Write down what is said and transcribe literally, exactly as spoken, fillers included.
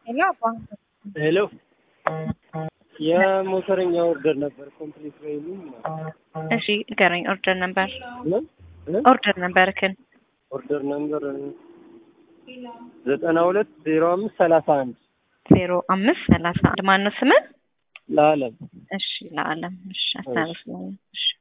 ሄሎ አባ ሄሎ የሞተረኛ ኦርደር ነበር ኮምፕሊት ወይንም እሺ ንገረኝ። ኦርደር ነበር ምን ኦርደር ነበርክን? ኦርደር ነበር ዘጠና ሁለት ዜሮ አምስት ሰላሳ አንድ ዜሮ አምስት ሰላሳ አንድ ማነው ስምህ? ለዓለም እሺ ለዓለም እሺ አስተላልፍ ነው እሺ